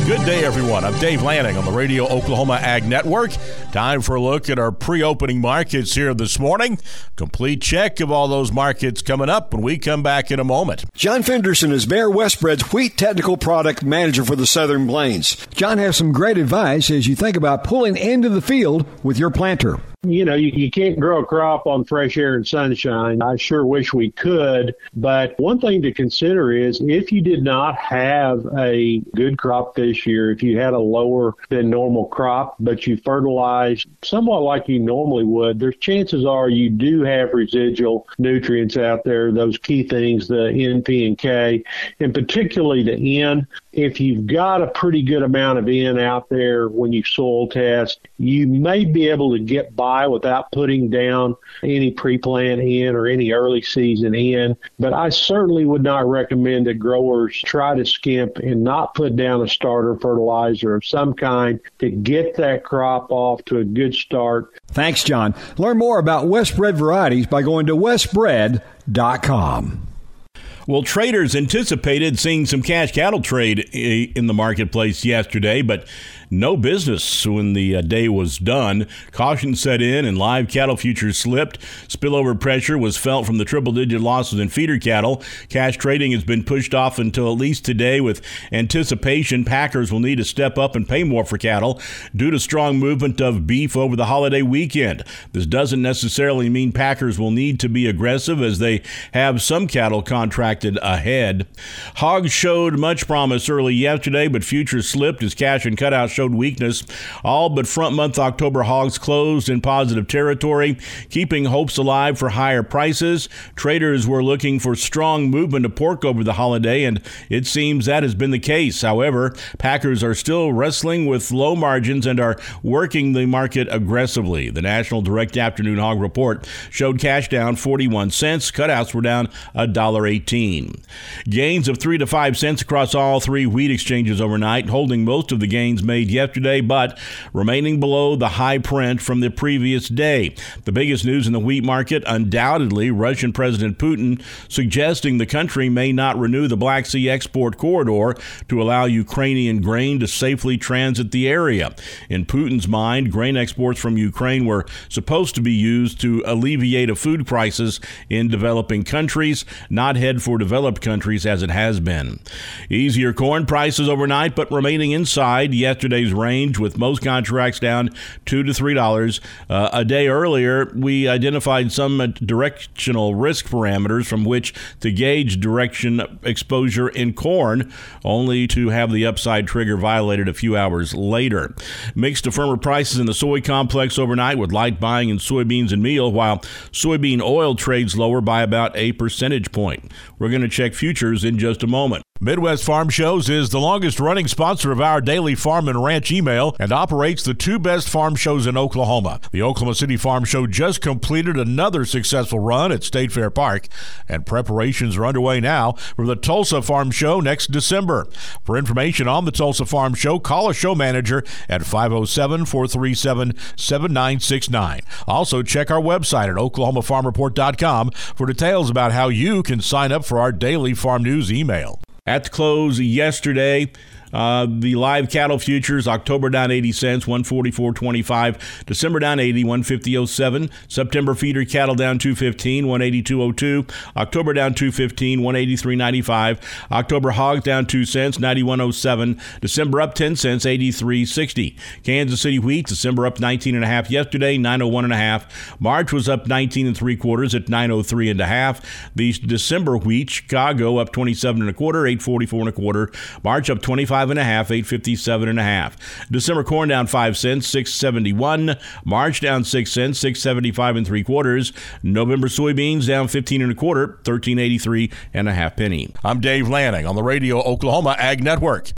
Good day, everyone. I'm Dave Lanning on the Radio Oklahoma Ag Network. Time for a look at our pre-opening markets here this morning. Complete check of all those markets coming up when we come back in a moment. John Fenderson is Bear Westbred's Wheat Technical Product Manager for the Southern Plains. John has some great advice as you think about pulling into the field with your planter. You know, you can't grow a crop on fresh air and sunshine. I sure wish we could. But one thing to consider is if you did not have a good crop this year, if you had a lower than normal crop, but you fertilized somewhat like you normally would, there's chances are you do have residual nutrients out there, those key things, the N, P, and K, and particularly the N. If you've got a pretty good amount of N out there when you soil test, you may be able to get by without putting down any pre-plant N or any early season N. But I certainly would not recommend that growers try to skimp and not put down a starter fertilizer of some kind to get that crop off to a good start. Thanks, John. Learn more about Westbred varieties by going to westbred.com. Well, traders anticipated seeing some cash cattle trade in the marketplace yesterday, but no business when the day was done. Caution set in and live cattle futures slipped. Spillover pressure was felt from the triple-digit losses in feeder cattle. Cash trading has been pushed off until at least today with anticipation packers will need to step up and pay more for cattle due to strong movement of beef over the holiday weekend. This doesn't necessarily mean packers will need to be aggressive as they have some cattle contracted ahead. Hogs showed much promise early yesterday, but futures slipped as cash and cutout showed weakness. All but front month October hogs closed in positive territory, keeping hopes alive for higher prices. Traders were looking for strong movement of pork over the holiday, and it seems that has been the case. However, packers are still wrestling with low margins and are working the market aggressively. The National Direct Afternoon Hog Report showed cash down 41 cents. Cutouts were down $1.18. Gains of 3 to 5 cents across all three wheat exchanges overnight, holding most of the gains made yesterday, but remaining below the high print from the previous day. The biggest news in the wheat market, undoubtedly, Russian President Putin suggesting the country may not renew the Black Sea export corridor to allow Ukrainian grain to safely transit the area. In Putin's mind, grain exports from Ukraine were supposed to be used to alleviate food prices in developing countries, not head for developed countries as it has been. Easier corn prices overnight, but remaining inside yesterday's range with most contracts down $2 to $3. A day earlier, we identified some directional risk parameters from which to gauge direction exposure in corn, only to have the upside trigger violated a few hours later. Mixed to firmer prices in the soy complex overnight with light buying in soybeans and meal, while soybean oil trades lower by about a percentage point. We're going to check futures in just a moment. Midwest Farm Shows is the longest-running sponsor of our daily farm and ranch email and operates the two best farm shows in Oklahoma. The Oklahoma City Farm Show just completed another successful run at State Fair Park, and preparations are underway now for the Tulsa Farm Show next December. For information on the Tulsa Farm Show, call a show manager at 507-437-7969. Also, check our website at oklahomafarmreport.com for details about how you can sign up for our daily farm news email. At the close yesterday, the live cattle futures, October down 80 cents, 144.25. December down 80, 150.07. September feeder cattle down 215, 182.02. October down 215, 183.95. October hogs down 2 cents, 91.07. December up 10 cents, 83.60. Kansas City wheat, December up 19.5 yesterday, 901.5. March was up 19.75 at 903.5. The December wheat, Chicago up 27.25, 844.25. March up 25.5, 857.5. December corn down 5 cents, 671. March down 6 cents, 675.75. November soybeans down 15.25, 1383.5 penny. I'm Dave Lanning on the Radio Oklahoma Ag Network.